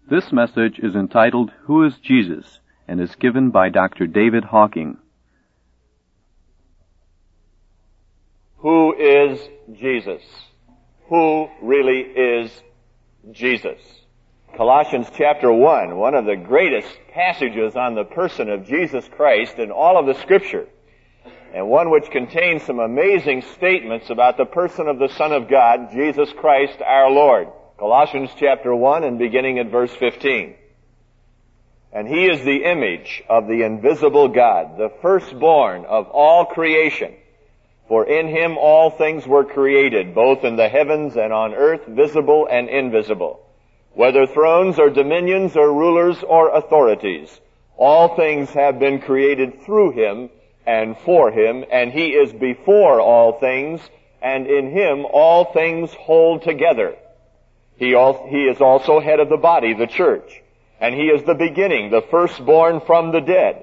This message is entitled, Who is Jesus?, and is given by Dr. David Hawking. Who is Jesus? Who really is Jesus? Colossians chapter 1, one of the greatest passages on the person of Jesus Christ in all of the Scripture, and one which contains some amazing statements about the person of the Son of God, Jesus Christ our Lord. Colossians chapter 1 and beginning at verse 15. And He is the image of the invisible God, the firstborn of all creation. For in Him all things were created, both in the heavens and on earth, visible and invisible. Whether thrones or dominions or rulers or authorities, all things have been created through Him and for Him, and He is before all things, and in Him all things hold together. He is also head of the body, the church, and He is the beginning, the firstborn from the dead,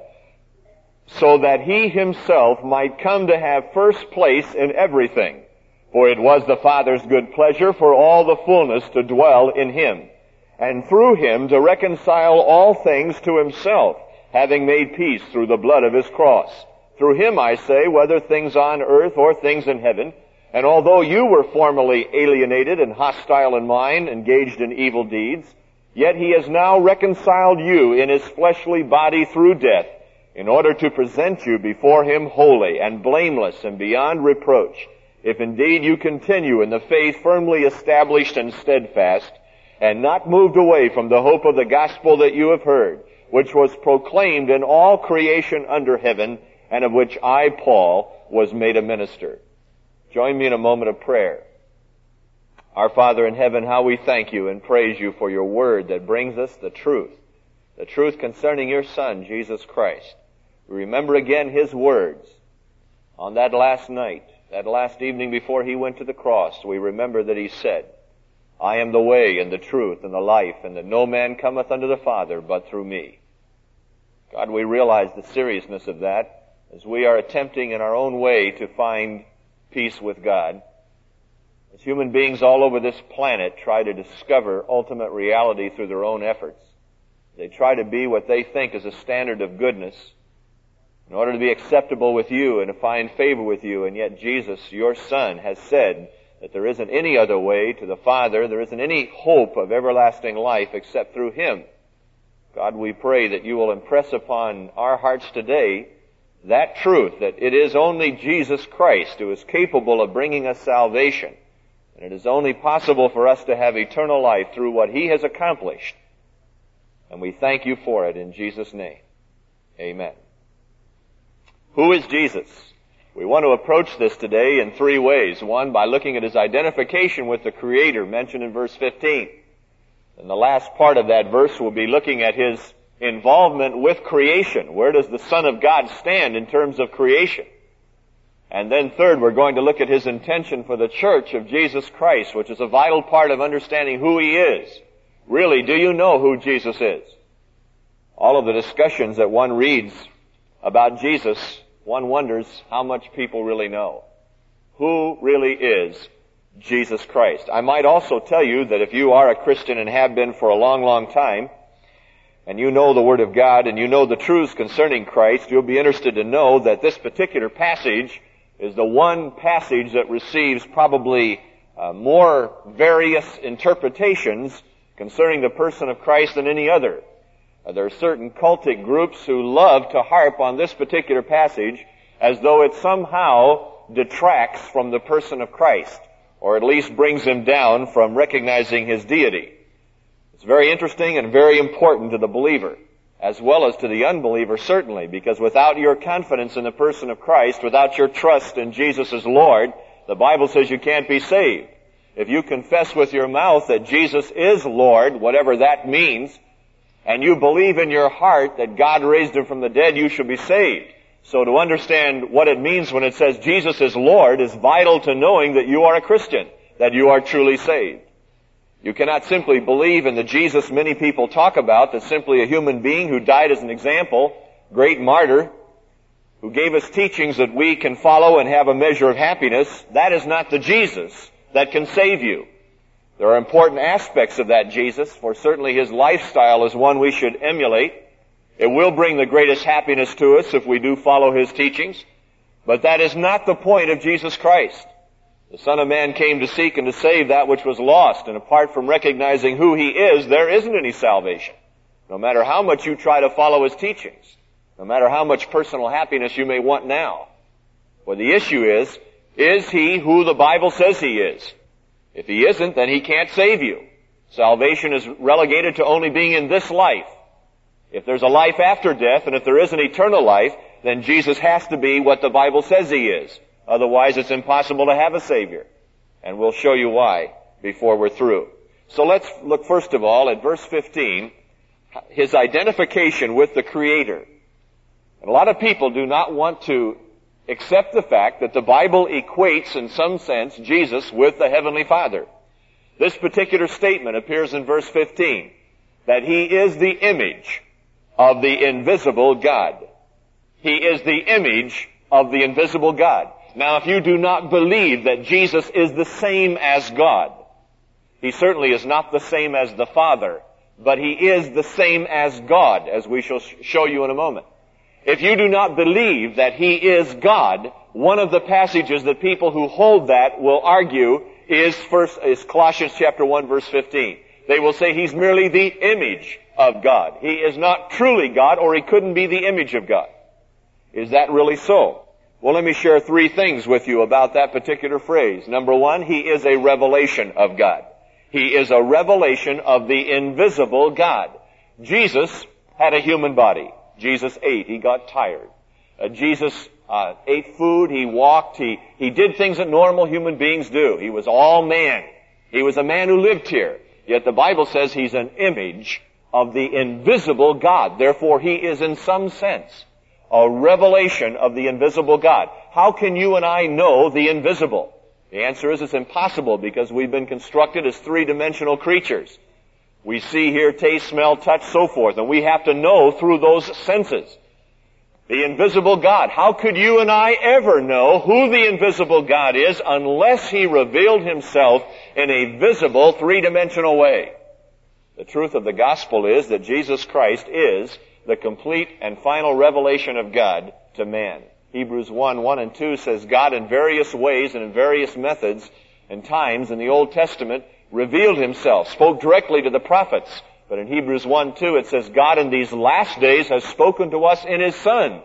so that He Himself might come to have first place in everything. For it was the Father's good pleasure for all the fullness to dwell in Him, and through Him to reconcile all things to Himself, having made peace through the blood of His cross. Through Him, I say, whether things on earth or things in heaven. And although you were formerly alienated and hostile in mind, engaged in evil deeds, yet He has now reconciled you in His fleshly body through death, in order to present you before Him holy and blameless and beyond reproach, if indeed you continue in the faith firmly established and steadfast, and not moved away from the hope of the gospel that you have heard, which was proclaimed in all creation under heaven, and of which I, Paul, was made a minister. Join me in a moment of prayer. Our Father in heaven, how we thank You and praise You for Your word that brings us the truth concerning Your Son, Jesus Christ. We remember again His words on that last night, that last evening before He went to the cross. We remember that He said, I am the way and the truth and the life, and that no man cometh unto the Father but through Me. God, we realize the seriousness of that as we are attempting in our own way to find peace with God. As human beings all over this planet try to discover ultimate reality through their own efforts, they try to be what they think is a standard of goodness in order to be acceptable with You and to find favor with You. And yet Jesus, Your Son, has said that there isn't any other way to the Father, there isn't any hope of everlasting life except through Him. God, we pray that You will impress upon our hearts today that truth, that it is only Jesus Christ who is capable of bringing us salvation, and it is only possible for us to have eternal life through what He has accomplished. And we thank You for it in Jesus' name. Amen. Who is Jesus? We want to approach this today in three ways. One, by looking at His identification with the Creator, mentioned in verse 15. And the last part of that verse will be looking at His involvement with creation. Where does the Son of God stand in terms of creation? And then third, we're going to look at His intention for the church of Jesus Christ, which is a vital part of understanding who He is. Really, do you know who Jesus is? All of the discussions that one reads about Jesus, one wonders how much people really know. Who really is Jesus Christ? I might also tell you that if you are a Christian and have been for a long, long time, and you know the Word of God, and you know the truths concerning Christ, you'll be interested to know that this particular passage is the one passage that receives probably more various interpretations concerning the person of Christ than any other. There are certain cultic groups who love to harp on this particular passage as though it somehow detracts from the person of Christ, or at least brings Him down from recognizing His deity. It's very interesting and very important to the believer, as well as to the unbeliever, certainly, because without your confidence in the person of Christ, without your trust in Jesus as Lord, the Bible says you can't be saved. If you confess with your mouth that Jesus is Lord, whatever that means, and you believe in your heart that God raised Him from the dead, you shall be saved. So to understand what it means when it says Jesus is Lord is vital to knowing that you are a Christian, that you are truly saved. You cannot simply believe in the Jesus many people talk about, that's simply a human being who died as an example, great martyr, who gave us teachings that we can follow and have a measure of happiness. That is not the Jesus that can save you. There are important aspects of that Jesus, for certainly his lifestyle is one we should emulate. It will bring the greatest happiness to us if we do follow his teachings. But that is not the point of Jesus Christ. The Son of Man came to seek and to save that which was lost, and apart from recognizing who he is, there isn't any salvation. No matter how much you try to follow his teachings, no matter how much personal happiness you may want now. Well, the issue is he who the Bible says he is? If he isn't, then he can't save you. Salvation is relegated to only being in this life. If there's a life after death, and if there is an eternal life, then Jesus has to be what the Bible says he is. Otherwise, it's impossible to have a Savior. And we'll show you why before we're through. So let's look first of all at verse 15, his identification with the Creator. And a lot of people do not want to accept the fact that the Bible equates, in some sense, Jesus with the Heavenly Father. This particular statement appears in verse 15, that he is the image of the invisible God. He is the image of the invisible God. Now, if you do not believe that Jesus is the same as God, he certainly is not the same as the Father, but he is the same as God, as we shall show you in a moment. If you do not believe that he is God, one of the passages that people who hold that will argue is Colossians chapter 1 verse 15. They will say he's merely the image of God. He is not truly God, or he couldn't be the image of God. Is that really so? Well, let me share three things with you about that particular phrase. Number one, he is a revelation of God. He is a revelation of the invisible God. Jesus had a human body. Jesus ate. He got tired. Jesus ate food. He walked. He did things that normal human beings do. He was all man. He was a man who lived here. Yet the Bible says he's an image of the invisible God. Therefore, he is in some sense a revelation of the invisible God. How can you and I know the invisible? The answer is it's impossible, because we've been constructed as three-dimensional creatures. We see, hear, taste, smell, touch, so forth, and we have to know through those senses. The invisible God. How could you and I ever know who the invisible God is unless he revealed himself in a visible, three-dimensional way? The truth of the gospel is that Jesus Christ is the complete and final revelation of God to man. Hebrews 1 and 2 says God in various ways and in various methods and times in the Old Testament revealed himself, spoke directly to the prophets. But in Hebrews 1:2 it says God in these last days has spoken to us in his Son.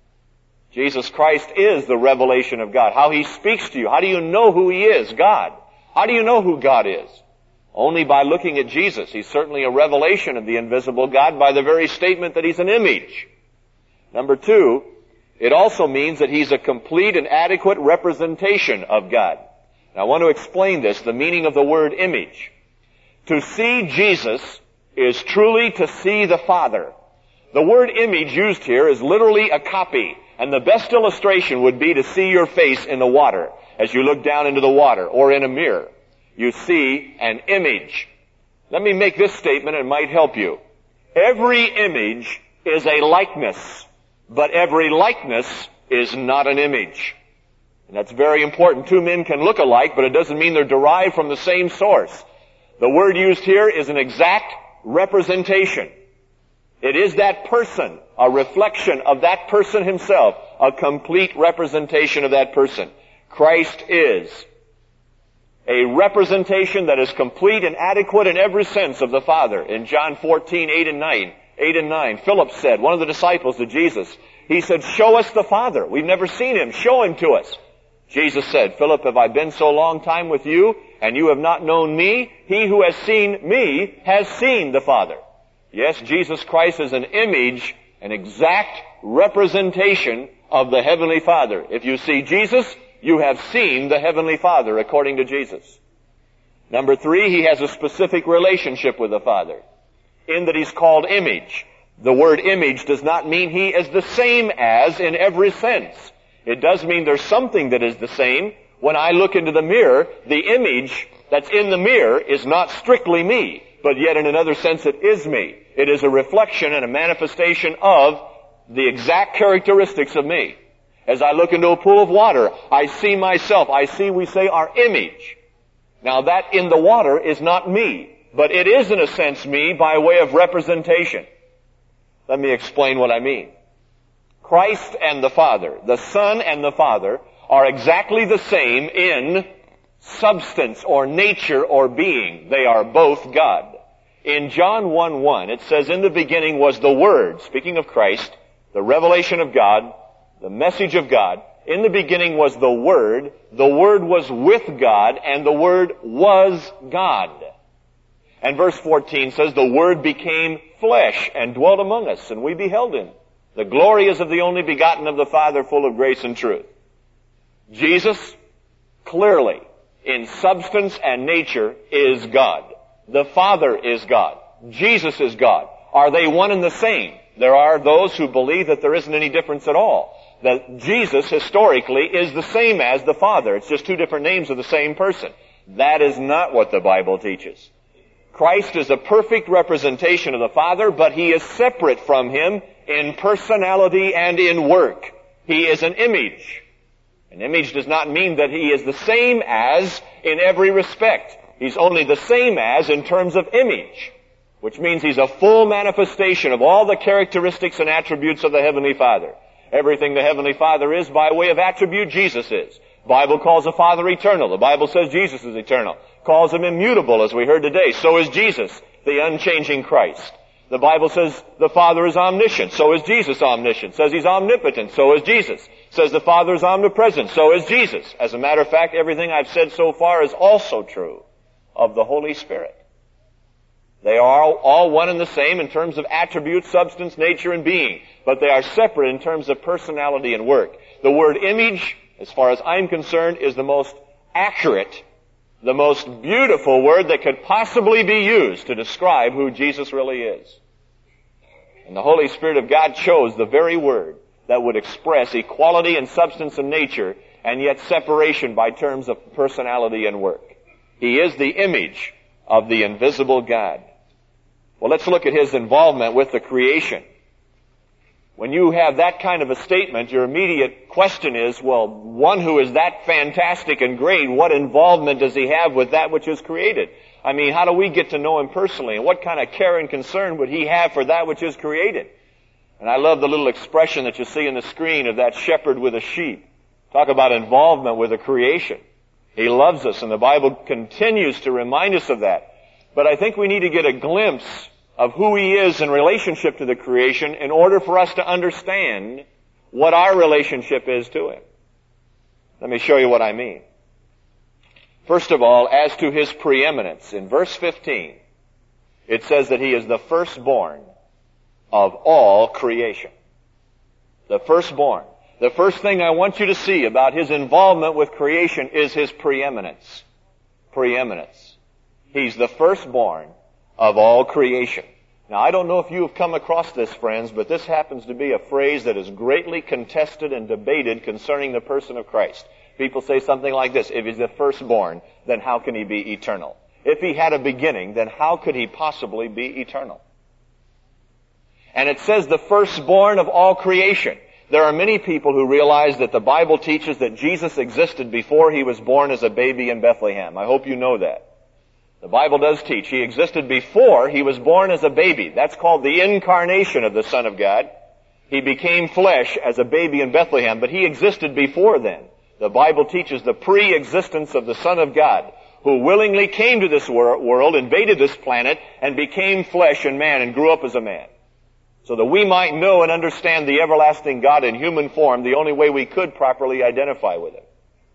Jesus Christ is the revelation of God. How he speaks to you. How do you know who he is? God. How do you know who God is? Only by looking at Jesus. He's certainly a revelation of the invisible God by the very statement that he's an image. Number two, it also means that he's a complete and adequate representation of God. Now I want to explain this, the meaning of the word image. To see Jesus is truly to see the Father. The word image used here is literally a copy, and the best illustration would be to see your face in the water as you look down into the water, or in a mirror. You see an image. Let me make this statement, and it might help you. Every image is a likeness, but every likeness is not an image. And that's very important. Two men can look alike, but it doesn't mean they're derived from the same source. The word used here is an exact representation. It is that person, a reflection of that person himself, a complete representation of that person. Christ is a representation that is complete and adequate in every sense of the Father. In John 14:8 and 9, Philip said, one of the disciples to Jesus, he said, "Show us the Father. We've never seen him. Show him to us." Jesus said, "Philip, have I been so long time with you, and you have not known me? He who has seen me has seen the Father." Yes, Jesus Christ is an image, an exact representation of the Heavenly Father. If you see Jesus, you have seen the Heavenly Father, according to Jesus. Number three, he has a specific relationship with the Father, in that he's called image. The word image does not mean he is the same as in every sense. It does mean there's something that is the same. When I look into the mirror, the image that's in the mirror is not strictly me, but yet in another sense it is me. It is a reflection and a manifestation of the exact characteristics of me. As I look into a pool of water, I see myself. I see, we say, our image. Now that in the water is not me, but it is in a sense me by way of representation. Let me explain what I mean. Christ and the Father, the Son and the Father, are exactly the same in substance or nature or being. They are both God. In John 1:1, it says, "In the beginning was the Word," speaking of Christ, the revelation of God, the message of God. In the beginning was the Word was with God, and the Word was God. And verse 14 says, "The Word became flesh and dwelt among us, and we beheld Him. The glory is of the only begotten of the Father, full of grace and truth." Jesus, clearly, in substance and nature, is God. The Father is God. Jesus is God. Are they one and the same? There are those who believe that there isn't any difference at all. That Jesus, historically, is the same as the Father. It's just two different names of the same person. That is not what the Bible teaches. Christ is a perfect representation of the Father, but He is separate from Him in personality and in work. He is an image. An image does not mean that He is the same as in every respect. He's only the same as in terms of image, which means He's a full manifestation of all the characteristics and attributes of the Heavenly Father. Everything the Heavenly Father is by way of attribute, Jesus is. The Bible calls the Father eternal. The Bible says Jesus is eternal. Calls Him immutable, as we heard today. So is Jesus, the unchanging Christ. The Bible says the Father is omniscient. So is Jesus omniscient. Says He's omnipotent. So is Jesus. Says the Father is omnipresent. So is Jesus. As a matter of fact, everything I've said so far is also true of the Holy Spirit. They are all one and the same in terms of attribute, substance, nature, and being. But they are separate in terms of personality and work. The word image, as far as I'm concerned, is the most accurate, the most beautiful word that could possibly be used to describe who Jesus really is. And the Holy Spirit of God chose the very word that would express equality in substance and nature, and yet separation by terms of personality and work. He is the image of the invisible God. Well, let's look at His involvement with the creation. When you have that kind of a statement, your immediate question is, well, one who is that fantastic and great, what involvement does He have with that which is created? I mean, how do we get to know Him personally? And what kind of care and concern would He have for that which is created? And I love the little expression that you see in the screen of that shepherd with a sheep. Talk about involvement with the creation. He loves us, and the Bible continues to remind us of that. But I think we need to get a glimpse of who He is in relationship to the creation in order for us to understand what our relationship is to Him. Let me show you what I mean. First of all, as to His preeminence, in verse 15, it says that He is the firstborn of all creation. The firstborn. The first thing I want you to see about His involvement with creation is His preeminence. Preeminence. He's the firstborn of all creation. Now, I don't know if you have come across this, friends, but this happens to be a phrase that is greatly contested and debated concerning the person of Christ. People say something like this: if He's the firstborn, then how can He be eternal? If He had a beginning, then how could He possibly be eternal? And it says the firstborn of all creation. There are many people who realize that the Bible teaches that Jesus existed before He was born as a baby in Bethlehem. I hope you know that. The Bible does teach He existed before He was born as a baby. That's called the incarnation of the Son of God. He became flesh as a baby in Bethlehem, but He existed before then. The Bible teaches the pre-existence of the Son of God, who willingly came to this world, invaded this planet, and became flesh and man and grew up as a man. So that we might know and understand the everlasting God in human form, the only way we could properly identify with Him.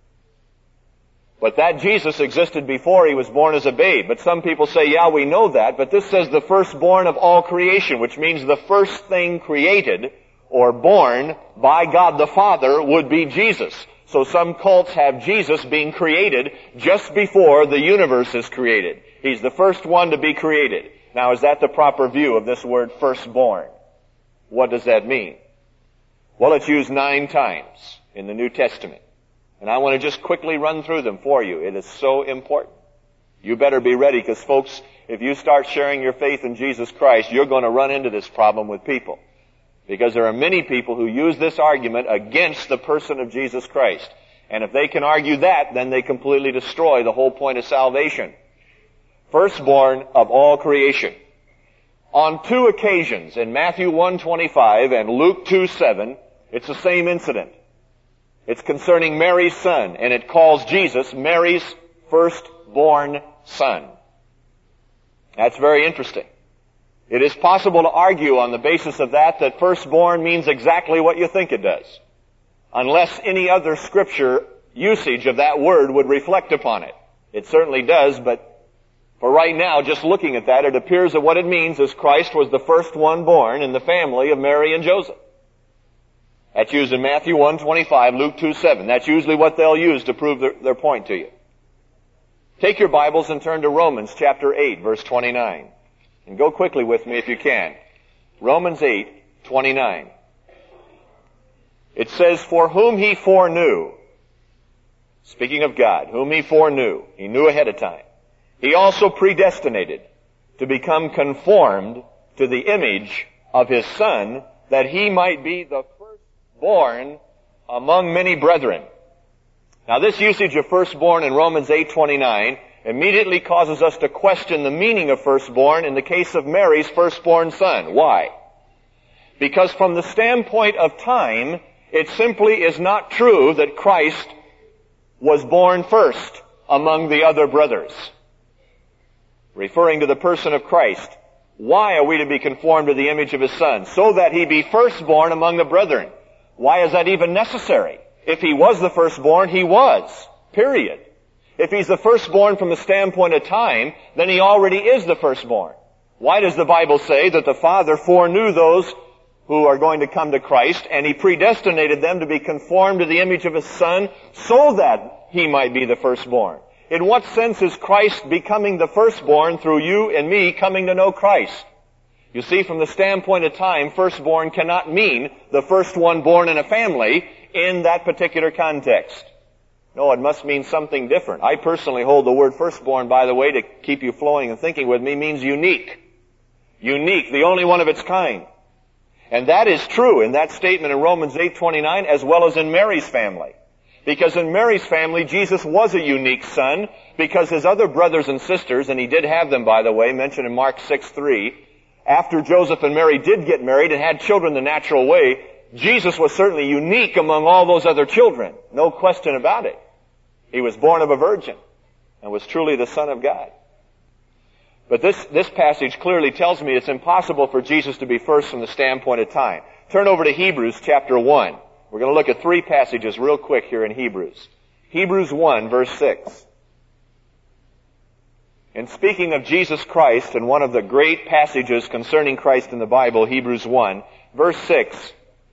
But that Jesus existed before He was born as a babe. But some people say, yeah, we know that, but this says the firstborn of all creation, which means the first thing created or born by God the Father would be Jesus. So some cults have Jesus being created just before the universe is created. He's the first one to be created. Now, is that the proper view of this word firstborn? What does that mean? Well, it's used 9 times in the New Testament. And I want to just quickly run through them for you. It is so important. You better be ready, because folks, if you start sharing your faith in Jesus Christ, you're going to run into this problem with people. Because there are many people who use this argument against the person of Jesus Christ. And if they can argue that, then they completely destroy the whole point of salvation. Firstborn of all creation. On two occasions, in Matthew 1:25 and Luke 2:7, it's the same incident. It's concerning Mary's son, and it calls Jesus Mary's firstborn son. That's very interesting. It is possible to argue on the basis of that firstborn means exactly what you think it does, unless any other scripture usage of that word would reflect upon it. It certainly does, but for right now, just looking at that, it appears that what it means is Christ was the first one born in the family of Mary and Joseph. That's used in Matthew 1:25, Luke 2:7. That's usually what they'll use to prove their point to you. Take your Bibles and turn to Romans chapter 8, verse 29. And go quickly with me if you can. Romans 8:29. It says, "For whom he foreknew," speaking of God, whom he foreknew, he knew ahead of time, he also predestinated to become conformed to the image of his Son, that he might be the firstborn among many brethren. Now this usage of firstborn in Romans 8:29 immediately causes us to question the meaning of firstborn in the case of Mary's firstborn son. Why? Because from the standpoint of time, it simply is not true that Christ was born first among the other brothers. Referring to the person of Christ, why are we to be conformed to the image of his Son? So that he be firstborn among the brethren. Why is that even necessary? If he was the firstborn, he was. Period. If he's the firstborn from the standpoint of time, then he already is the firstborn. Why does the Bible say that the Father foreknew those who are going to come to Christ, and he predestinated them to be conformed to the image of his Son so that he might be the firstborn? In what sense is Christ becoming the firstborn through you and me coming to know Christ? You see, from the standpoint of time, firstborn cannot mean the first one born in a family in that particular context. No, it must mean something different. I personally hold the word firstborn, by the way, to keep you flowing and thinking with me, means unique. Unique, the only one of its kind. And that is true in that statement in Romans 8:29 as well as in Mary's family. Because in Mary's family, Jesus was a unique son because his other brothers and sisters, and he did have them, by the way, mentioned in Mark 6:3, after Joseph and Mary did get married and had children the natural way, Jesus was certainly unique among all those other children. No question about it. He was born of a virgin and was truly the Son of God. But this passage clearly tells me it's impossible for Jesus to be first from the standpoint of time. Turn over to Hebrews chapter 1. We're going to look at three passages real quick here in Hebrews. Hebrews 1, verse 6. In speaking of Jesus Christ, and one of the great passages concerning Christ in the Bible, Hebrews 1, verse 6,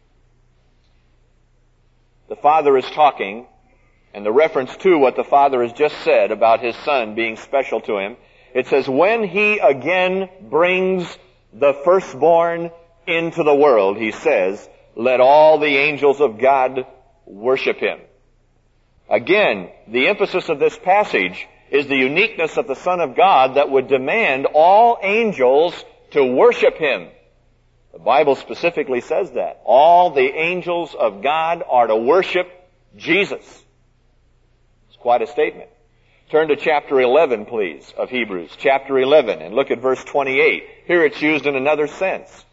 the Father is talking, and the reference to what the Father has just said about his Son being special to him, it says, "When he again brings the firstborn into the world," he says, "let all the angels of God worship him." Again, the emphasis of this passage is the uniqueness of the Son of God that would demand all angels to worship him. The Bible specifically says that. All the angels of God are to worship Jesus. It's quite a statement. Turn to chapter 11, please, of Hebrews. Chapter 11, and look at verse 28. Here it's used in another sense.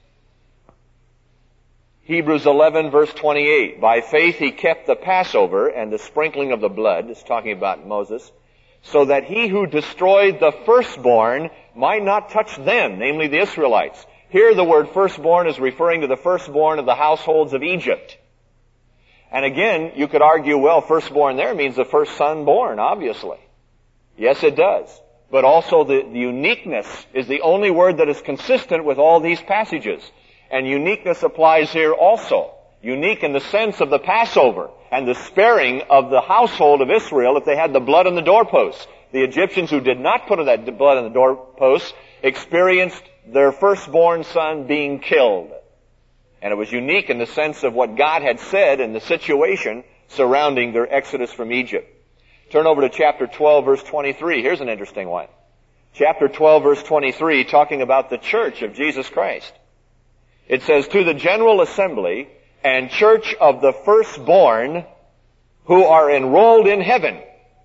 Hebrews 11, verse 28. "By faith he kept the Passover and the sprinkling of the blood," it's talking about Moses, "so that he who destroyed the firstborn might not touch them," namely the Israelites. Here the word firstborn is referring to the firstborn of the households of Egypt. And again, you could argue, well, firstborn there means the first son born, obviously. Yes, it does. But also the uniqueness is the only word that is consistent with all these passages. And uniqueness applies here also. Unique in the sense of the Passover and the sparing of the household of Israel if they had the blood on the doorposts. The Egyptians who did not put that blood on the doorposts experienced their firstborn son being killed. And it was unique in the sense of what God had said in the situation surrounding their exodus from Egypt. Turn over to chapter 12, verse 23. Here's an interesting one. Chapter 12, verse 23, talking about the church of Jesus Christ. It says, "To the general assembly and church of the firstborn who are enrolled in heaven,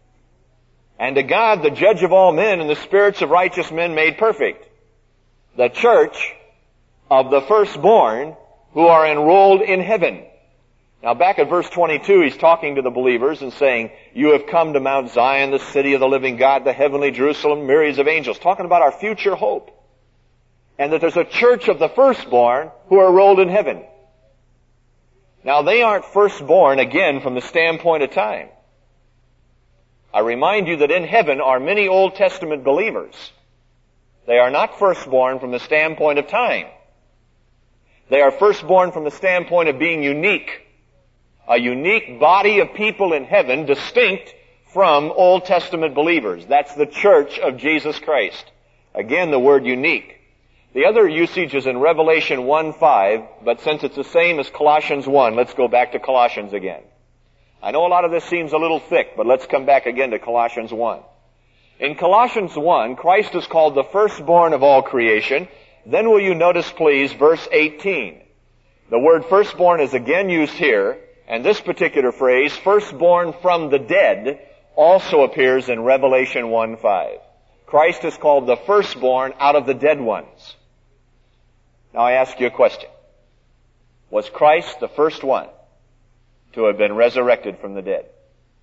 and to God, the judge of all men, and the spirits of righteous men made perfect. The church of the firstborn who are enrolled in heaven. Now back at verse 22, he's talking to the believers and saying, you have come to Mount Zion, the city of the living God, the heavenly Jerusalem, myriads of angels. Talking about our future hope. And that there's a church of the firstborn who are enrolled in heaven. Now they aren't firstborn, again, from the standpoint of time. I remind you that in heaven are many Old Testament believers. They are not firstborn from the standpoint of time. They are firstborn from the standpoint of being unique. A unique body of people in heaven distinct from Old Testament believers. That's the church of Jesus Christ. Again, the word unique. The other usage is in Revelation 1:5, but since it's the same as Colossians 1, let's go back to Colossians again. I know a lot of this seems a little thick, but let's come back again to Colossians 1. In Colossians 1, Christ is called the firstborn of all creation. Then will you notice, please, verse 18. The word firstborn is again used here, and this particular phrase, firstborn from the dead, also appears in Revelation 1:5. Christ is called the firstborn out of the dead ones. Now I ask you a question. Was Christ the first one to have been resurrected from the dead?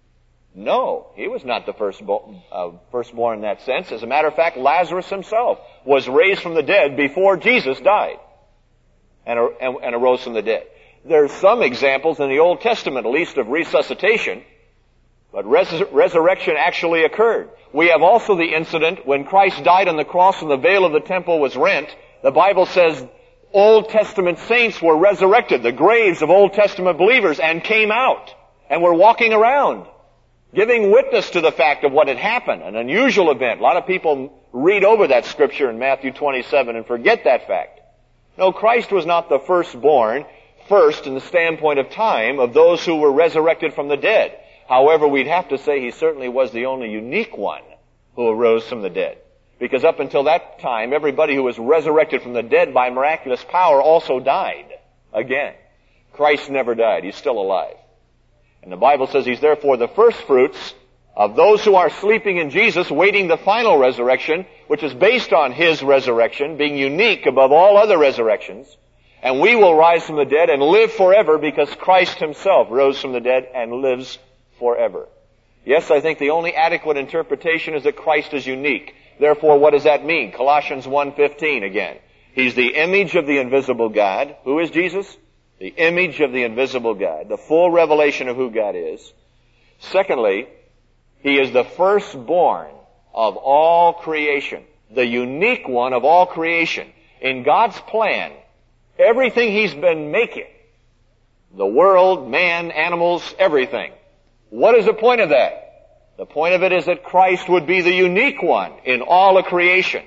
No, he was not the firstborn in that sense. As a matter of fact, Lazarus himself was raised from the dead before Jesus died and arose from the dead. There's some examples in the Old Testament, at least, of resuscitation, but resurrection actually occurred. We have also the incident when Christ died on the cross and the veil of the temple was rent. The Bible says Old Testament saints were resurrected, the graves of Old Testament believers, and came out and were walking around, giving witness to the fact of what had happened, an unusual event. A lot of people read over that scripture in Matthew 27 and forget that fact. No, Christ was not the firstborn, first in the standpoint of time, of those who were resurrected from the dead. However, we'd have to say he certainly was the only unique one who arose from the dead. Because up until that time, everybody who was resurrected from the dead by miraculous power also died again. Christ never died. He's still alive. And the Bible says he's therefore the first fruits of those who are sleeping in Jesus, waiting the final resurrection, which is based on his resurrection, being unique above all other resurrections. And we will rise from the dead and live forever because Christ himself rose from the dead and lives forever. Yes, I think the only adequate interpretation is that Christ is unique. Therefore, what does that mean? Colossians 1:15 again. He's the image of the invisible God. Who is Jesus? The image of the invisible God. The full revelation of who God is. Secondly, he is the firstborn of all creation. The unique one of all creation. In God's plan, everything he's been making, the world, man, animals, everything. What is the point of that? The point of it is that Christ would be the unique one in all of creation.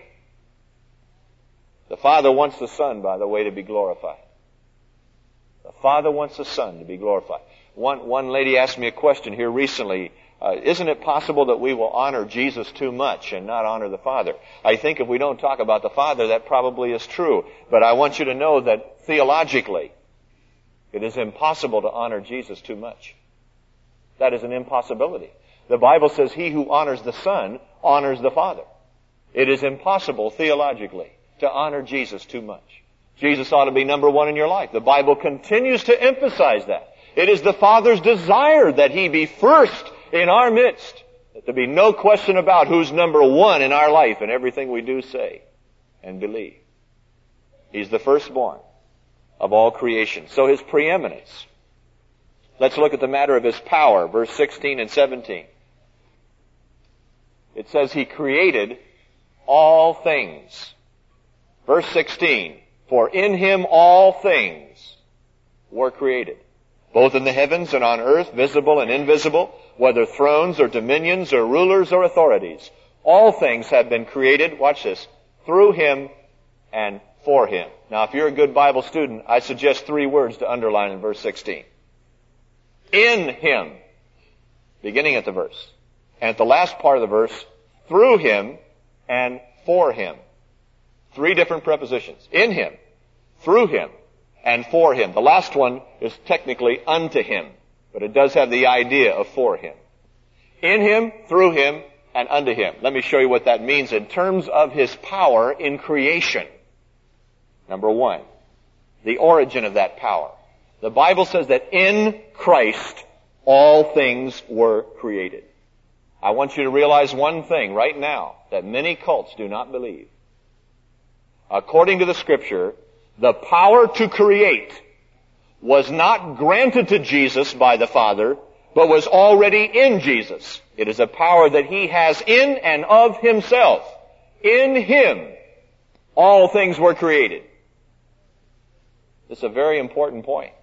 The Father wants the Son, by the way, to be glorified. The Father wants the Son to be glorified. One lady asked me a question here recently. Isn't it possible that we will honor Jesus too much and not honor the Father? I think if we don't talk about the Father, that probably is true. But I want you to know that theologically, it is impossible to honor Jesus too much. That is an impossibility. The Bible says he who honors the Son honors the Father. It is impossible theologically to honor Jesus too much. Jesus ought to be number one in your life. The Bible continues to emphasize that. It is the Father's desire that he be first in our midst. That there be no question about who's number one in our life in everything we do, say, and believe. He's the firstborn of all creation. So his preeminence. Let's look at the matter of his power, verse 16 and 17. It says he created all things. Verse 16, for in him all things were created, both in the heavens and on earth, visible and invisible, whether thrones or dominions or rulers or authorities. All things have been created, watch this, through him and for him. Now, if you're a good Bible student, I suggest 3 words to underline in verse 16. In him, beginning at the verse. And at the last part of the verse, through him and for him. 3 different prepositions. In him, through him, and for him. The last one is technically unto him. but it does have the idea of for Him. In Him, through Him, and unto Him. Let me show you what that means in terms of His power in creation. Number one, the origin of that power. The Bible says that in Christ all things were created. I want you to realize one thing right now that many cults do not believe. According to the Scripture, the power to create was not granted to Jesus by the Father, but was already in Jesus. It is a power that He has in and of Himself. In Him, all things were created. This is a very important point.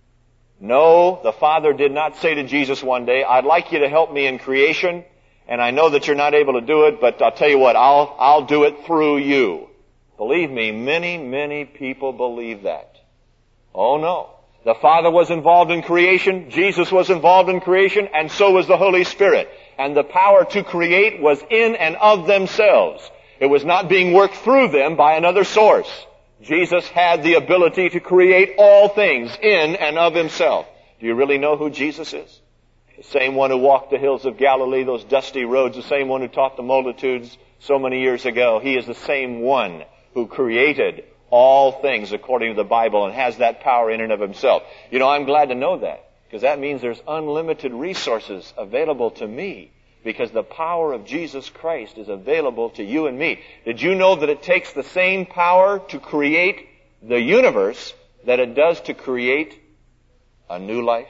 No, the Father did not say to Jesus one day, I'd like you to help me in creation, and I know that you're not able to do it, but I'll tell you what, I'll do it through you. Believe me, many people believe that. Oh no. The Father was involved in creation, Jesus was involved in creation, and so was the Holy Spirit. And the power to create was in and of themselves. It was not being worked through them by another source. Jesus had the ability to create all things in and of Himself. Do you really know who Jesus is? The same one who walked the hills of Galilee, those dusty roads, the same one who taught the multitudes so many years ago. He is the same one who created all things according to the Bible and has that power in and of Himself. You know, I'm glad to know that, because that means there's unlimited resources available to me, because the power of Jesus Christ is available to you and me. Did you know that it takes the same power to create the universe that it does to create a new life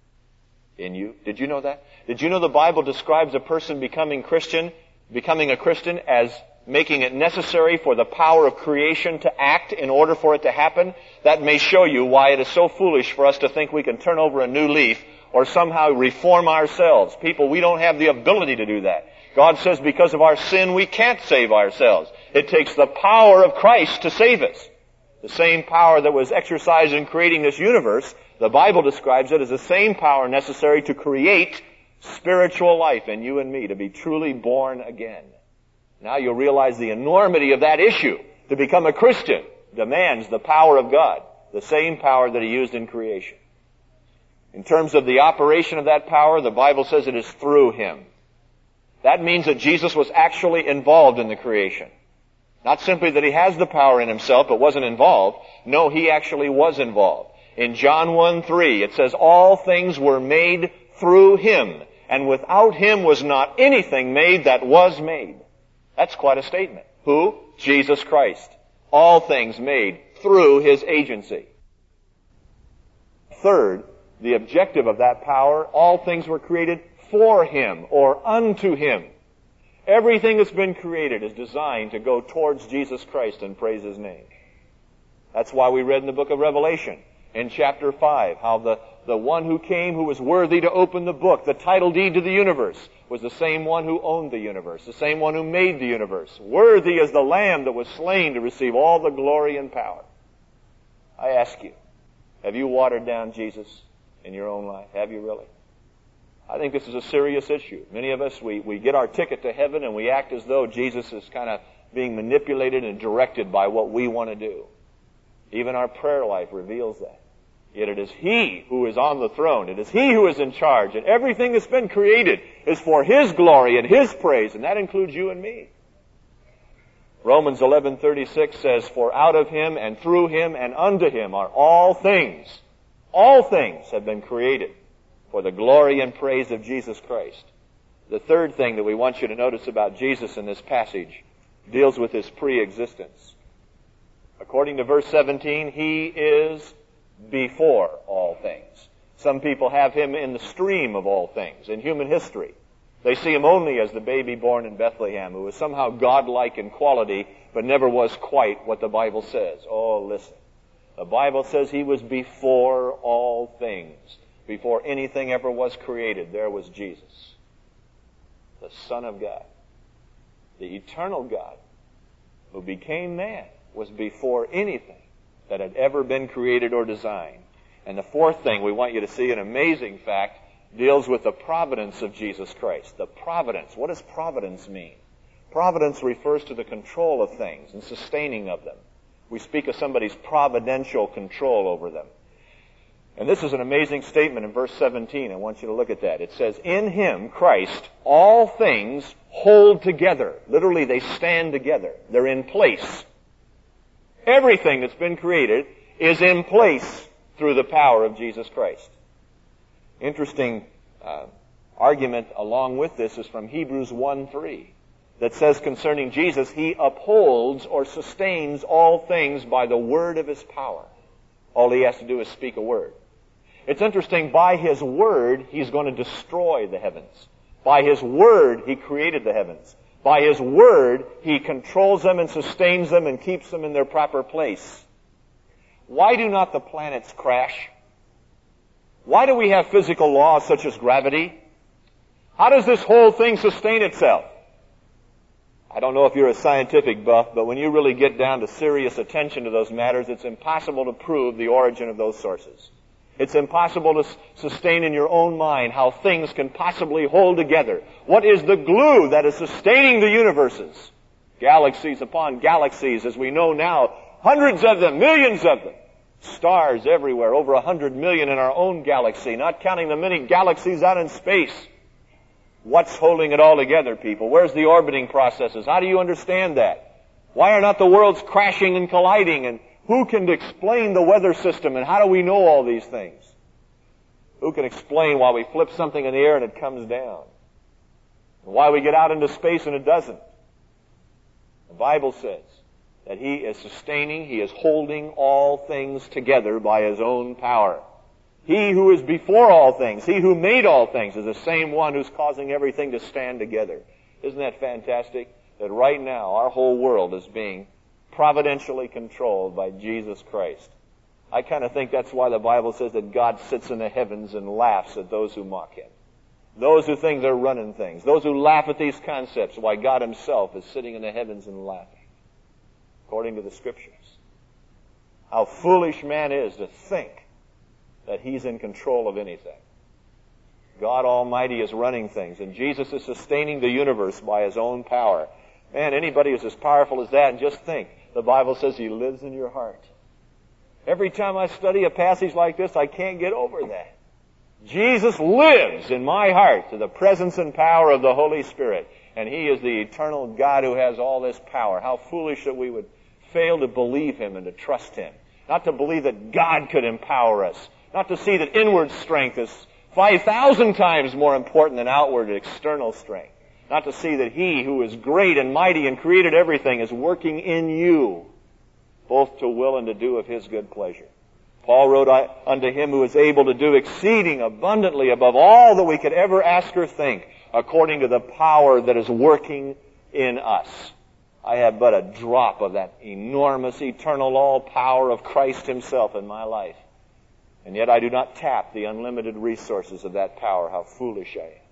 in you? Did you know that? Did you know the Bible describes a person becoming a Christian as making it necessary for the power of creation to act in order for it to happen? That may show you why it is so foolish for us to think we can turn over a new leaf or somehow reform ourselves. People, we don't have the ability to do that. God says because of our sin we can't save ourselves. It takes the power of Christ to save us. The same power that was exercised in creating this universe, the Bible describes it as the same power necessary to create spiritual life in you and me, to be truly born again. Now you'll realize the enormity of that issue. To become a Christian demands the power of God, the same power that He used in creation. In terms of the operation of that power, the Bible says it is through Him. That means that Jesus was actually involved in the creation. Not simply that He has the power in Himself but wasn't involved. No, He actually was involved. In John 1:3, it says, all things were made through Him, and without Him was not anything made that was made. That's quite a statement. Who? Jesus Christ. All things made through His agency. Third, the objective of that power, all things were created for Him or unto Him. Everything that's been created is designed to go towards Jesus Christ and praise His name. That's why we read in the book of Revelation, in chapter 5, how the one who came who was worthy to open the book, the title deed to the universe, was the same one who owned the universe, the same one who made the universe. Worthy is the Lamb that was slain to receive all the glory and power. I ask you, have you watered down Jesus in your own life? Have you really? I think this is a serious issue. Many of us, we get our ticket to heaven and we act as though Jesus is kind of being manipulated and directed by what we want to do. Even our prayer life reveals that. Yet it is He who is on the throne. It is He who is in charge. And everything that's been created is for His glory and His praise. And that includes you and me. Romans 11:36 says, for out of Him and through Him and unto Him are all things have been created for the glory and praise of Jesus Christ. The third thing that we want you to notice about Jesus in this passage deals with His pre-existence. According to verse 17, He is before all things. Some people have Him in the stream of all things in human history. They see Him only as the baby born in Bethlehem, who was somehow godlike in quality, but never was quite what the Bible says. Oh, listen. The Bible says He was before all things. Before anything ever was created, there was Jesus, the Son of God, the eternal God, who became man, was before anything that had ever been created or designed. And the fourth thing we want you to see, an amazing fact, deals with the providence of Jesus Christ. The providence. What does providence mean? Providence refers to the control of things and sustaining of them. We speak of somebody's providential control over them. And this is an amazing statement in verse 17. I want you to look at that. It says, in Him, Christ, all things hold together. Literally, they stand together. They're in place. Everything that's been created is in place through the power of Jesus Christ. Interesting argument along with this is from Hebrews 1:3 that says concerning Jesus, He upholds or sustains all things by the word of His power. All He has to do is speak a word. It's interesting, by His word, He's going to destroy the heavens. By His word, He created the heavens. By His word, He controls them and sustains them and keeps them in their proper place. Why do not the planets crash? Why do we have physical laws such as gravity? How does this whole thing sustain itself? I don't know if you're a scientific buff, but when you really get down to serious attention to those matters, it's impossible to prove the origin of those sources. It's impossible to sustain in your own mind how things can possibly hold together. What is the glue that is sustaining the universes? Galaxies upon galaxies, as we know now, hundreds of them, millions of them. Stars everywhere, over 100 million in our own galaxy, not counting the many galaxies out in space. What's holding it all together, people? Where's the orbiting processes? How do you understand that? Why are not the worlds crashing and colliding? And who can explain the weather system? And how do we know all these things? Who can explain why we flip something in the air and it comes down? And why we get out into space and it doesn't? The Bible says that He is sustaining, He is holding all things together by His own power. He who is before all things, He who made all things, is the same one who's causing everything to stand together. Isn't that fantastic? That right now our whole world is being providentially controlled by Jesus Christ. I kind of think that's why the Bible says that God sits in the heavens and laughs at those who mock Him. Those who think they're running things. Those who laugh at these concepts. Why God Himself is sitting in the heavens and laughing. According to the Scriptures. How foolish man is to think that he's in control of anything. God Almighty is running things, and Jesus is sustaining the universe by His own power. Man, anybody who's as powerful as that, and just think, the Bible says He lives in your heart. Every time I study a passage like this, I can't get over that. Jesus lives in my heart through the presence and power of the Holy Spirit, and He is the eternal God who has all this power. How foolish that we would fail to believe Him and to trust Him. Not to believe that God could empower us. Not to see that inward strength is 5,000 times more important than outward external strength. Not to see that He who is great and mighty and created everything is working in you, both to will and to do of His good pleasure. Paul wrote, unto Him who is able to do exceeding abundantly above all that we could ever ask or think, according to the power that is working in us. I have but a drop of that enormous, eternal, all power of Christ Himself in my life. And yet I do not tap the unlimited resources of that power. How foolish I am.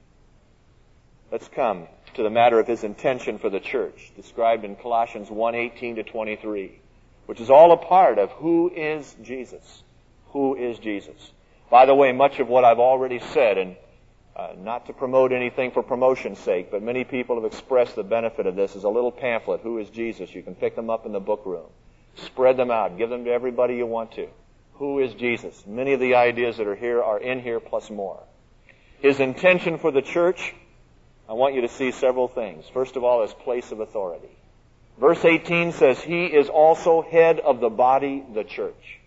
Let's come to the matter of His intention for the church, described in Colossians 1:18-23, which is all a part of who is Jesus. Who is Jesus? By the way, much of what I've already said, and not to promote anything for promotion's sake, but many people have expressed the benefit of this as a little pamphlet, Who is Jesus? You can pick them up in the book room. Spread them out. Give them to everybody you want to. Who is Jesus? Many of the ideas that are in here plus more. His intention for the church, I want you to see several things. First of all, His place of authority. Verse 18 says, He is also head of the body, the church.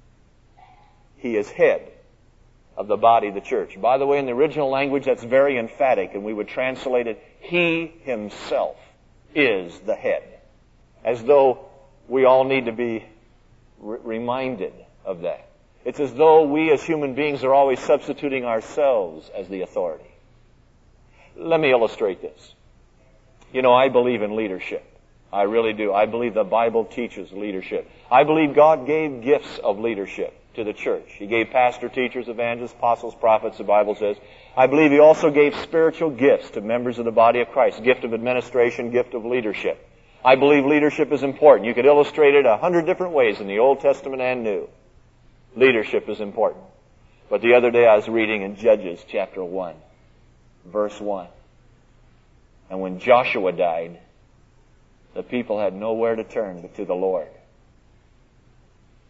He is head of the body, the church. By the way, in the original language, that's very emphatic, and we would translate it, He Himself is the head. As though we all need to be reminded of that. It's as though we as human beings are always substituting ourselves as the authority. Let me illustrate this. You know, I believe in leadership. I really do. I believe the Bible teaches leadership. I believe God gave gifts of leadership to the church. He gave pastor, teachers, evangelists, apostles, prophets, the Bible says. I believe He also gave spiritual gifts to members of the body of Christ. Gift of administration, gift of leadership. I believe leadership is important. You could illustrate it 100 different ways in the Old Testament and New. Leadership is important. But the other day I was reading in Judges chapter 1, verse 1. And when Joshua died, the people had nowhere to turn but to the Lord.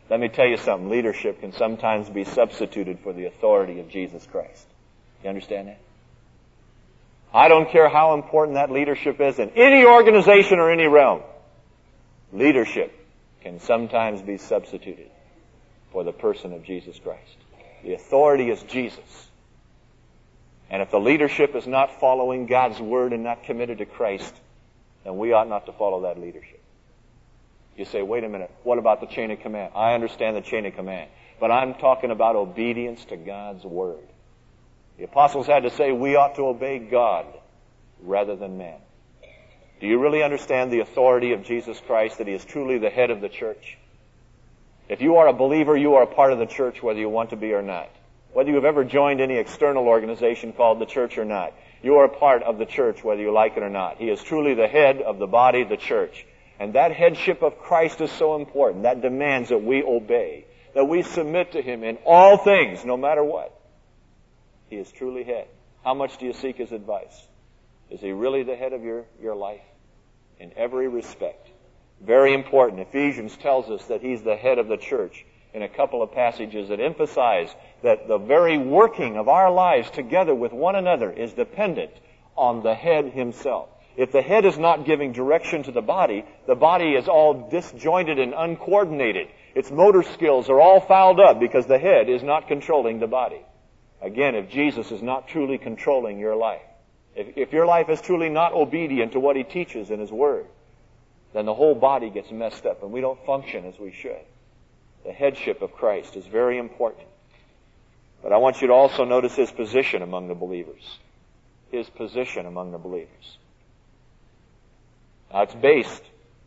Let me tell you something. Leadership can sometimes be substituted for the authority of Jesus Christ. You understand that? I don't care how important that leadership is in any organization or any realm. Leadership can sometimes be substituted for the person of Jesus Christ. The authority is Jesus. And if the leadership is not following God's Word and not committed to Christ, then we ought not to follow that leadership. You say, wait a minute, what about the chain of command? I understand the chain of command, but I'm talking about obedience to God's Word. The apostles had to say we ought to obey God rather than man. Do you really understand the authority of Jesus Christ, that He is truly the head of the church? If you are a believer, you are a part of the church whether you want to be or not. Whether you've ever joined any external organization called the church or not, you are a part of the church whether you like it or not. He is truly the head of the body, the church. And that headship of Christ is so important. That demands that we obey, that we submit to Him in all things, no matter what. He is truly head. How much do you seek His advice? Is He really the head of your life? In every respect. Very important. Ephesians tells us that He's the head of the church in a couple of passages that emphasize that the very working of our lives together with one another is dependent on the head Himself. If the head is not giving direction to the body is all disjointed and uncoordinated. Its motor skills are all fouled up because the head is not controlling the body. Again, if Jesus is not truly controlling your life, if your life is truly not obedient to what He teaches in His Word, then the whole body gets messed up and we don't function as we should. The headship of Christ is very important. But I want you to also notice His position among the believers. His position among the believers. Now it's based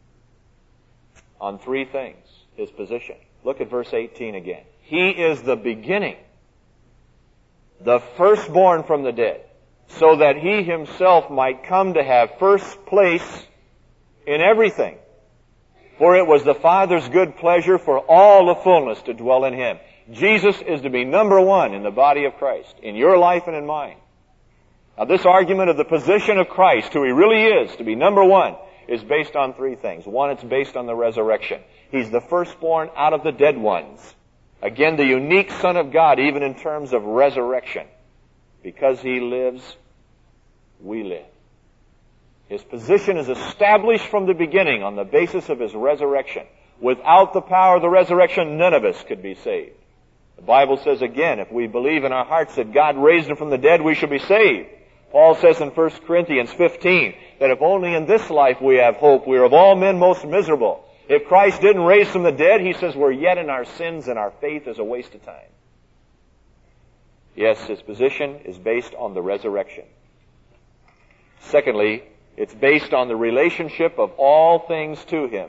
on three things, His position. Look at verse 18 again. He is the beginning, the firstborn from the dead, so that He Himself might come to have first place in everything. For it was the Father's good pleasure for all the fullness to dwell in Him. Jesus is to be number one in the body of Christ, in your life and in mine. Now this argument of the position of Christ, who He really is, to be number one, is based on three things. One, it's based on the resurrection. He's the firstborn out of the dead ones. Again, the unique Son of God, even in terms of resurrection. Because He lives, we live. His position is established from the beginning on the basis of His resurrection. Without the power of the resurrection, none of us could be saved. The Bible says again, if we believe in our hearts that God raised Him from the dead, we shall be saved. Paul says in 1 Corinthians 15 that if only in this life we have hope, we are of all men most miserable. If Christ didn't raise from the dead, he says we're yet in our sins and our faith is a waste of time. Yes, His position is based on the resurrection. Secondly, it's based on the relationship of all things to Him.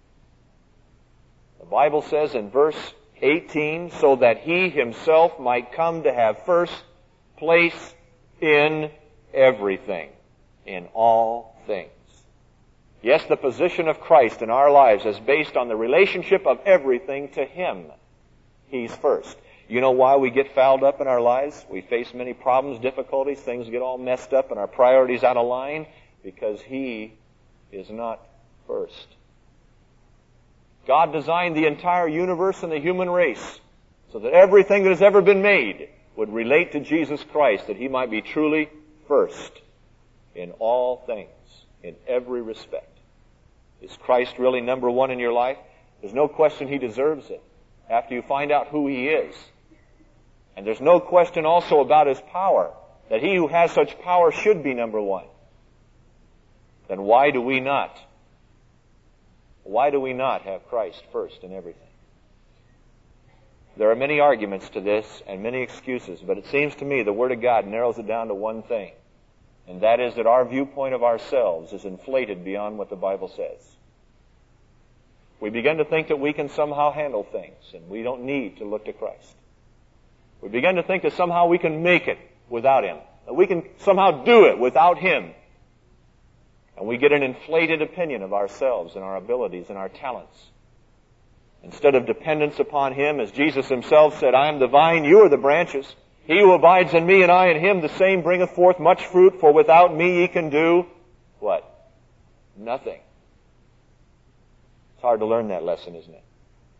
The Bible says in verse 18, so that He Himself might come to have first place in everything, in all things. Yes, the position of Christ in our lives is based on the relationship of everything to Him. He's first. You know why we get fouled up in our lives? We face many problems, difficulties, things get all messed up and our priorities out of line because He is not first. God designed the entire universe and the human race so that everything that has ever been made would relate to Jesus Christ, that He might be truly first in all things, in every respect. Is Christ really number one in your life? There's no question He deserves it after you find out who He is. And there's no question also about His power, that He who has such power should be number one. Then why do we not? Why do we not have Christ first in everything? There are many arguments to this and many excuses, but it seems to me the Word of God narrows it down to one thing, and that is that our viewpoint of ourselves is inflated beyond what the Bible says. We begin to think that we can somehow handle things, and we don't need to look to Christ. We begin to think that somehow we can make it without Him, that we can somehow do it without Him. And we get an inflated opinion of ourselves and our abilities and our talents. Instead of dependence upon Him, as Jesus Himself said, I am the vine, you are the branches. He who abides in me and I in Him, the same bringeth forth much fruit, for without me ye can do what? Nothing. It's hard to learn that lesson, isn't it?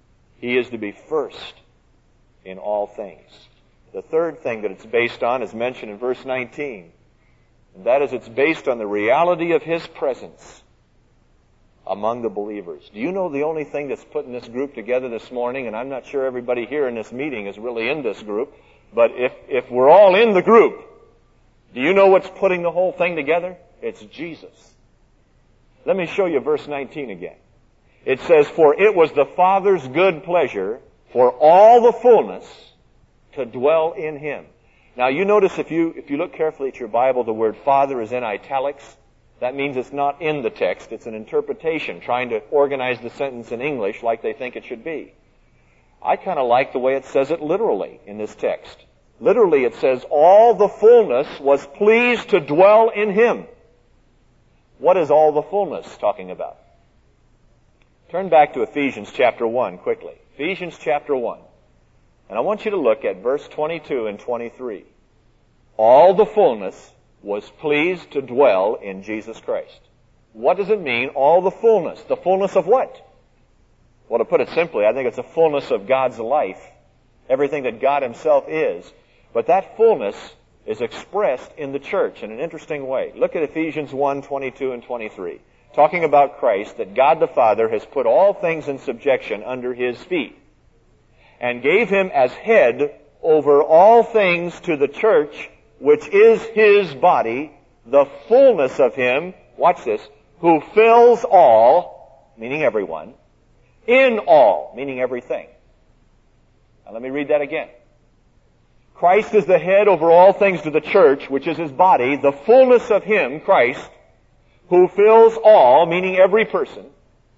He is to be first in all things. The third thing that it's based on is mentioned in verse 19. And that is, it's based on the reality of His presence among the believers. Do you know the only thing that's putting this group together this morning, and I'm not sure everybody here in this meeting is really in this group, but if we're all in the group, do you know what's putting the whole thing together? It's Jesus. Let me show you verse 19 again. It says, "For it was the Father's good pleasure for all the fullness to dwell in Him." Now you notice if you look carefully at your Bible, the word Father is in italics. That means it's not in the text. It's an interpretation, trying to organize the sentence in English like they think it should be. I kind of like the way it says it literally in this text. Literally it says, all the fullness was pleased to dwell in Him. What is all the fullness talking about? Turn back to Ephesians chapter 1 quickly. Ephesians chapter 1. And I want you to look at verse 22 and 23. All the fullness was pleased to dwell in Jesus Christ. What does it mean, all the fullness? The fullness of what? Well, to put it simply, I think it's the fullness of God's life. Everything that God Himself is. But that fullness is expressed in the church in an interesting way. Look at Ephesians 1, 22 and 23. Talking about Christ, that God the Father has put all things in subjection under His feet, and gave Him as head over all things to the church, which is His body, the fullness of Him, watch this, who fills all, meaning everyone, in all, meaning everything. Now let me read that again. Christ is the head over all things to the church, which is His body, the fullness of Him, Christ, who fills all, meaning every person,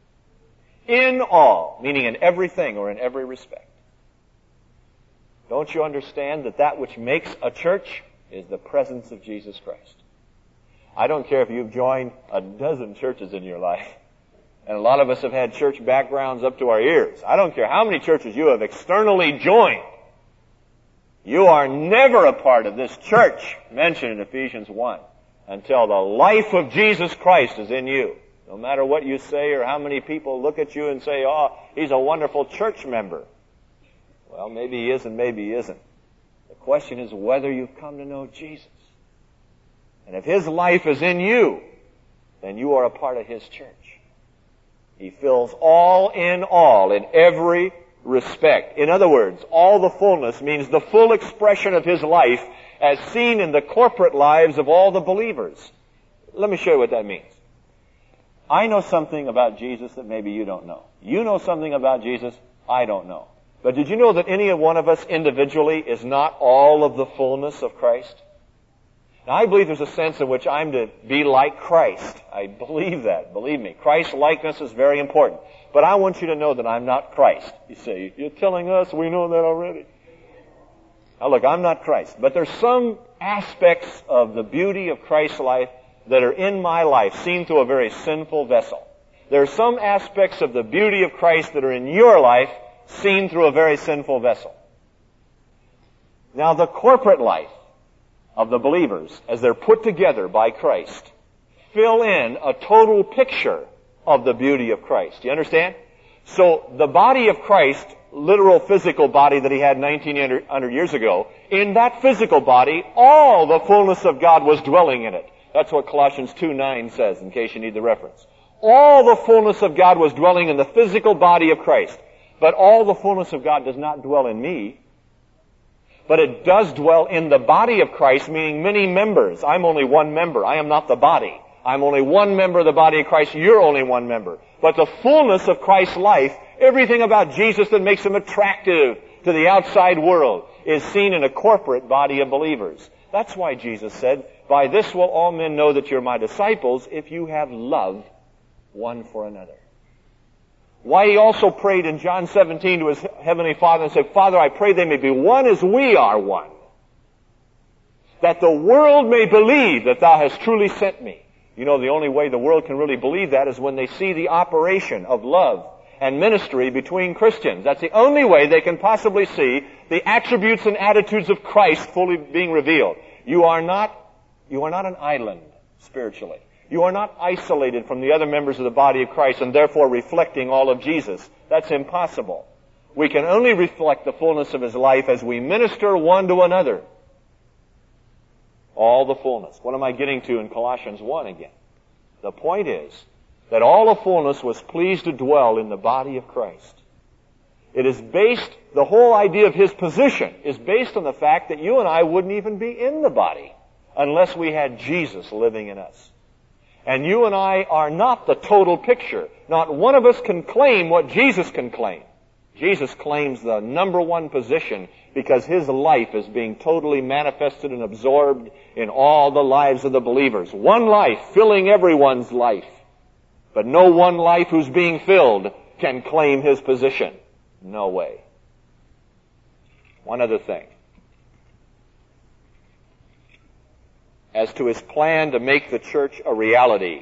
in all, meaning in everything or in every respect. Don't you understand that that which makes a church is the presence of Jesus Christ? I don't care if you've joined a dozen churches in your life, and a lot of us have had church backgrounds up to our ears. I don't care how many churches you have externally joined. You are never a part of this church mentioned in Ephesians 1 until the life of Jesus Christ is in you. No matter what you say or how many people look at you and say, "Oh, he's a wonderful church member." Well, maybe he is and maybe he isn't. The question is whether you've come to know Jesus. And if His life is in you, then you are a part of His church. He fills all in every respect. In other words, all the fullness means the full expression of His life as seen in the corporate lives of all the believers. Let me show you what that means. I know something about Jesus that maybe you don't know. You know something about Jesus I don't know. But did you know that any one of us individually is not all of the fullness of Christ? Now, I believe there's a sense in which I'm to be like Christ. I believe that. Believe me. Christ likeness is very important. But I want you to know that I'm not Christ. You say, "You're telling us, we know that already." Now look, I'm not Christ. But there's some aspects of the beauty of Christ's life that are in my life, seen through a very sinful vessel. There are some aspects of the beauty of Christ that are in your life, seen through a very sinful vessel. Now the corporate life of the believers, as they're put together by Christ, fill in a total picture of the beauty of Christ. You understand? So the body of Christ, literal physical body that He had 1900 years ago, in that physical body, all the fullness of God was dwelling in it. That's what Colossians 2:9 says, in case you need the reference. All the fullness of God was dwelling in the physical body of Christ. But all the fullness of God does not dwell in me. But it does dwell in the body of Christ, meaning many members. I'm only one member. I am not the body. I'm only one member of the body of Christ. You're only one member. But the fullness of Christ's life, everything about Jesus that makes Him attractive to the outside world, is seen in a corporate body of believers. That's why Jesus said, "By this will all men know that you're my disciples, if you have love one for another." Why He also prayed in John 17 to His Heavenly Father and said, "Father, I pray they may be one as we are one, that the world may believe that Thou hast truly sent me." You know, the only way the world can really believe that is when they see the operation of love and ministry between Christians. That's the only way they can possibly see the attributes and attitudes of Christ fully being revealed. You are not an island spiritually. You are not isolated from the other members of the body of Christ and therefore reflecting all of Jesus. That's impossible. We can only reflect the fullness of His life as we minister one to another. All the fullness. What am I getting to in Colossians 1 again? The point is that all the fullness was pleased to dwell in the body of Christ. It is based, the whole idea of His position is based on the fact that you and I wouldn't even be in the body unless we had Jesus living in us. And you and I are not the total picture. Not one of us can claim what Jesus can claim. Jesus claims the number one position because His life is being totally manifested and absorbed in all the lives of the believers. One life filling everyone's life. But no one life who's being filled can claim His position. No way. One other thing. As to His plan to make the church a reality.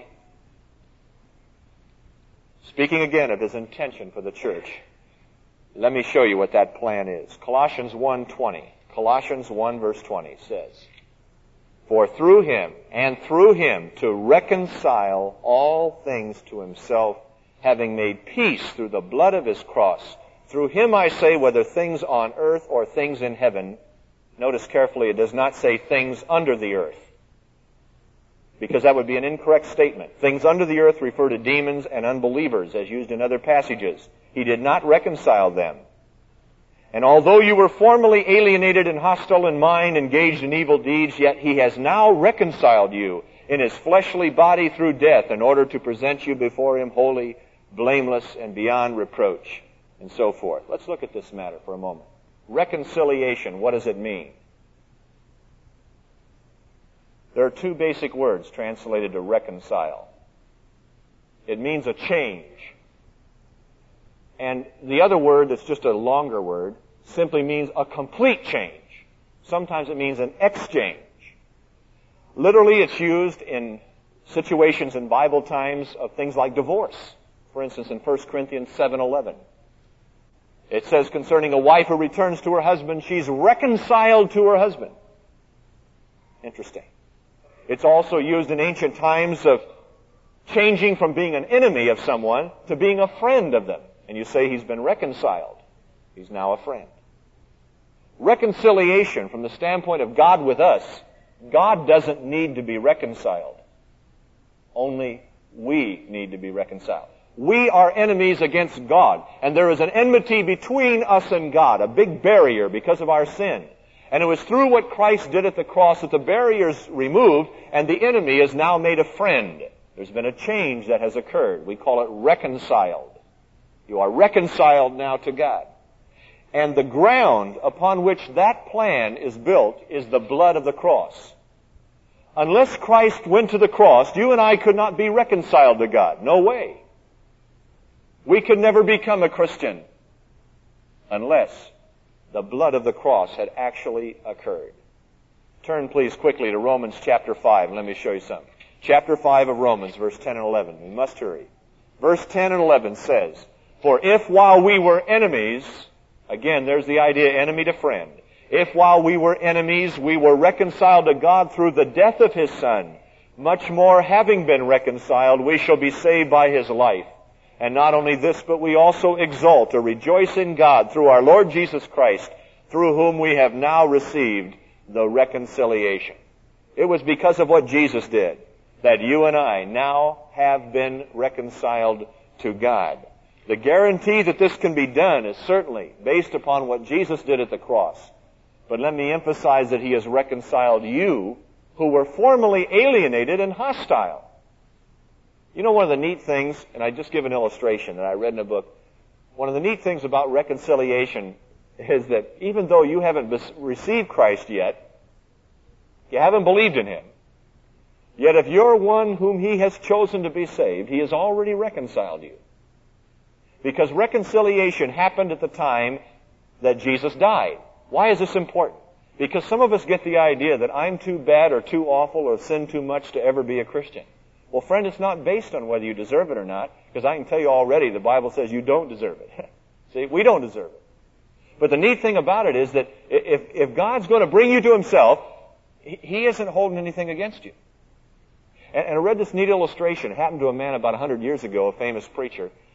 Speaking again of His intention for the church, let me show you what that plan is. Colossians 1:20. Colossians 1 verse 20 says, "For through Him, and through Him, to reconcile all things to Himself, having made peace through the blood of His cross. Through Him I say, whether things on earth or things in heaven." Notice carefully, it does not say things under the earth, because that would be an incorrect statement. Things under the earth refer to demons and unbelievers, as used in other passages. He did not reconcile them. "And although you were formerly alienated and hostile in mind, engaged in evil deeds, yet He has now reconciled you in His fleshly body through death, in order to present you before Him holy, blameless, and beyond reproach," and so forth. Let's look at this matter for a moment. Reconciliation, what does it mean? There are two basic words translated to reconcile. It means a change. And the other word, that's just a longer word, simply means a complete change. Sometimes it means an exchange. Literally, it's used in situations in Bible times of things like divorce. For instance, in 1 Corinthians 7:11. It says concerning a wife who returns to her husband, she's reconciled to her husband. Interesting. It's also used in ancient times of changing from being an enemy of someone to being a friend of them. And you say he's been reconciled. He's now a friend. Reconciliation from the standpoint of God with us, God doesn't need to be reconciled. Only we need to be reconciled. We are enemies against God, and there is an enmity between us and God, a big barrier because of our sin. And it was through what Christ did at the cross that the barrier is removed, and the enemy is now made a friend. There's been a change that has occurred. We call it reconciled. You are reconciled now to God. And the ground upon which that plan is built is the blood of the cross. Unless Christ went to the cross, you and I could not be reconciled to God. No way. We could never become a Christian unless the blood of the cross had actually occurred. Turn please quickly to Romans chapter 5 and let me show you something. Chapter 5 of Romans, verse 10 and 11. We must hurry. Verse 10 and 11 says, "For if while we were enemies," again there's the idea enemy to friend, "if while we were enemies we were reconciled to God through the death of His Son, much more having been reconciled we shall be saved by His life. And not only this, but we also exult or rejoice in God through our Lord Jesus Christ, through whom we have now received the reconciliation." It was because of what Jesus did that you and I now have been reconciled to God. The guarantee that this can be done is certainly based upon what Jesus did at the cross. But let me emphasize that He has reconciled you who were formerly alienated and hostile. You know, one of the neat things, and I just give an illustration that I read in a book, one of the neat things about reconciliation is that even though you haven't received Christ yet, you haven't believed in Him, yet if you're one whom He has chosen to be saved, He has already reconciled you. Because reconciliation happened at the time that Jesus died. Why is this important? Because some of us get the idea that I'm too bad or too awful or sin too much to ever be a Christian. Well, friend, it's not based on whether you deserve it or not, because I can tell you already the Bible says you don't deserve it. See, we don't deserve it. But the neat thing about it is that if God's going to bring you to Himself, He isn't holding anything against you. And I read this neat illustration. It happened to a man about 100 years ago, a famous preacher,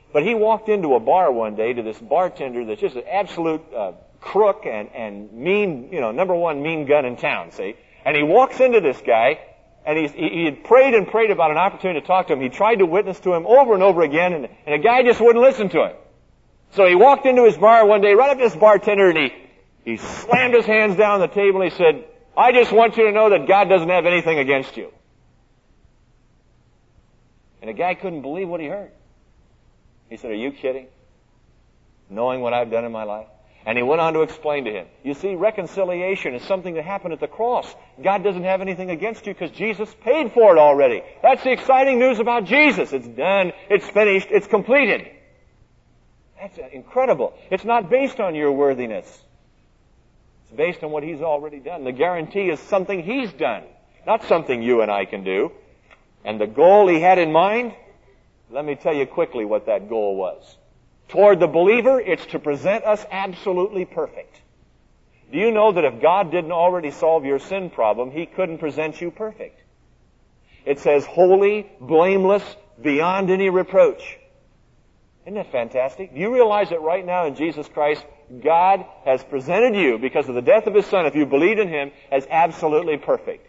But he walked into a bar one day to this bartender that's just an absolute crook and mean, number one mean gun in town, see? And he walks into this guy, and he had prayed and prayed about an opportunity to talk to him. He tried to witness to him over and over again, and the guy just wouldn't listen to him. So he walked into his bar one day, right up to this bartender, and he slammed his hands down on the table, and he said, "I just want you to know that God doesn't have anything against you." And the guy couldn't believe what he heard. He said, "Are you kidding? Knowing what I've done in my life?" And he went on to explain to him, you see, reconciliation is something that happened at the cross. God doesn't have anything against you because Jesus paid for it already. That's the exciting news about Jesus. It's done, it's finished, it's completed. That's incredible. It's not based on your worthiness. It's based on what He's already done. The guarantee is something He's done, not something you and I can do. And the goal He had in mind, let me tell you quickly what that goal was. Toward the believer, it's to present us absolutely perfect. Do you know that if God didn't already solve your sin problem, He couldn't present you perfect? It says holy, blameless, beyond any reproach. Isn't that fantastic? Do you realize that right now in Jesus Christ, God has presented you, because of the death of His Son, if you believe in Him, as absolutely perfect?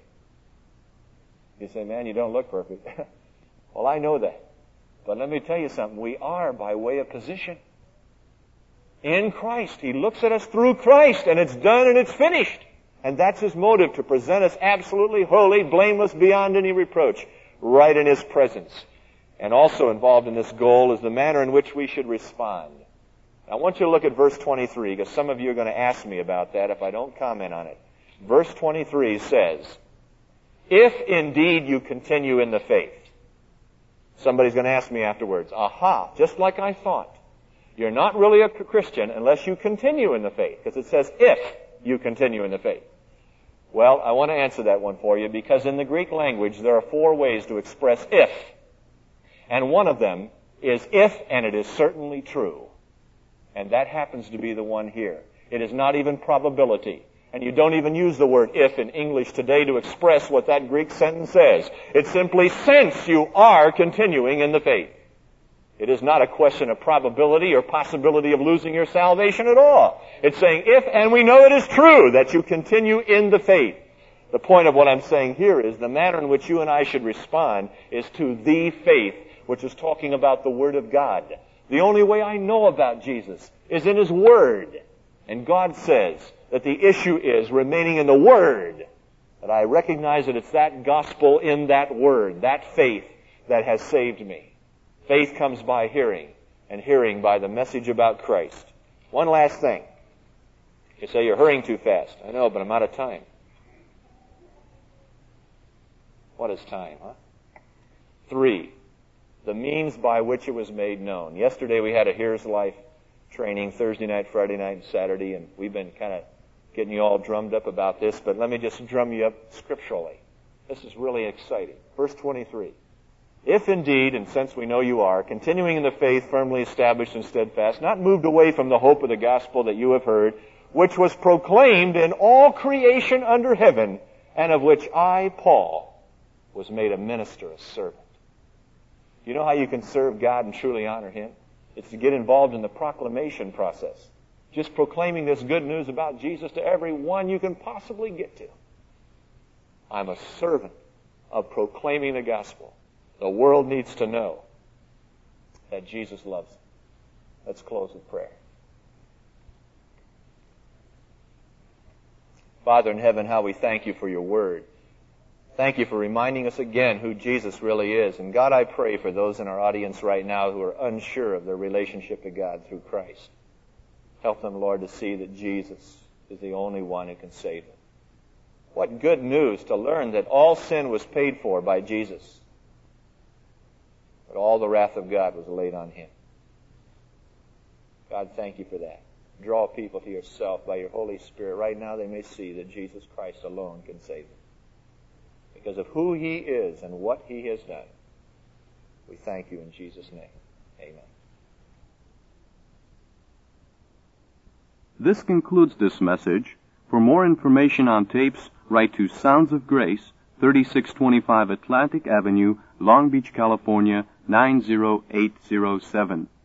You say, "Man, you don't look perfect." Well, I know that. But let me tell you something. We are by way of position. In Christ. He looks at us through Christ, and it's done and it's finished. And that's His motive, to present us absolutely holy, blameless, beyond any reproach, right in His presence. And also involved in this goal is the manner in which we should respond. I want you to look at verse 23, because some of you are going to ask me about that if I don't comment on it. Verse 23 says, "If indeed you continue in the faith." Somebody's going to ask me afterwards, "Aha, just like I thought. You're not really a Christian unless you continue in the faith," because it says, "if you continue in the faith." Well, I want to answer that one for you, because in the Greek language there are 4 ways to express if. And one of them is if, and it is certainly true. And that happens to be the one here. It is not even probability. And you don't even use the word if in English today to express what that Greek sentence says. It's simply, since you are continuing in the faith. It is not a question of probability or possibility of losing your salvation at all. It's saying if, and we know it is true that you continue in the faith. The point of what I'm saying here is the manner in which you and I should respond is to the faith, which is talking about the Word of God. The only way I know about Jesus is in His Word. And God says that the issue is remaining in the Word. That I recognize that it's that gospel in that Word, that faith, that has saved me. Faith comes by hearing, and hearing by the message about Christ. One last thing. You say you're hurrying too fast. I know, but I'm out of time. What is time, huh? 3. The means by which it was made known. Yesterday we had a Here's Life training, Thursday night, Friday night, and Saturday, and we've been kind of getting you all drummed up about this, but let me just drum you up scripturally. This is really exciting. Verse 23. If indeed, and since we know you are, continuing in the faith, firmly established and steadfast, not moved away from the hope of the gospel that you have heard, which was proclaimed in all creation under heaven, and of which I, Paul, was made a minister, a servant. You know how you can serve God and truly honor Him? It's to get involved in the proclamation process. Just proclaiming this good news about Jesus to everyone you can possibly get to. I'm a servant of proclaiming the gospel. The world needs to know that Jesus loves them. Let's close with prayer. Father in heaven, how we thank You for Your word. Thank You for reminding us again who Jesus really is. And God, I pray for those in our audience right now who are unsure of their relationship to God through Christ. Help them, Lord, to see that Jesus is the only one who can save them. What good news to learn that all sin was paid for by Jesus, but all the wrath of God was laid on Him. God, thank You for that. Draw people to Yourself by Your Holy Spirit. Right now they may see that Jesus Christ alone can save them. Because of who He is and what He has done. We thank You in Jesus' name. Amen. This concludes this message. For more information on tapes, write to Sounds of Grace, 3625 Atlantic Avenue, Long Beach, California, 90807.